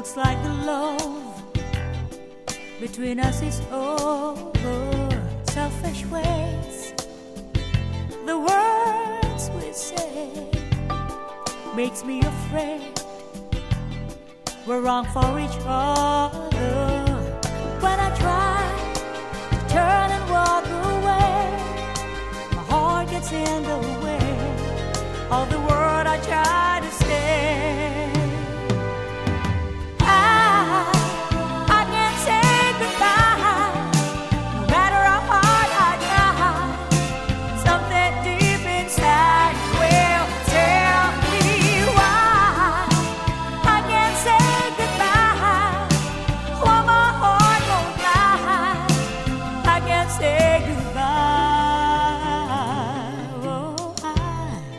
Looks like the love between us is over. Selfish ways, the words we say makes me afraid we're wrong for each other.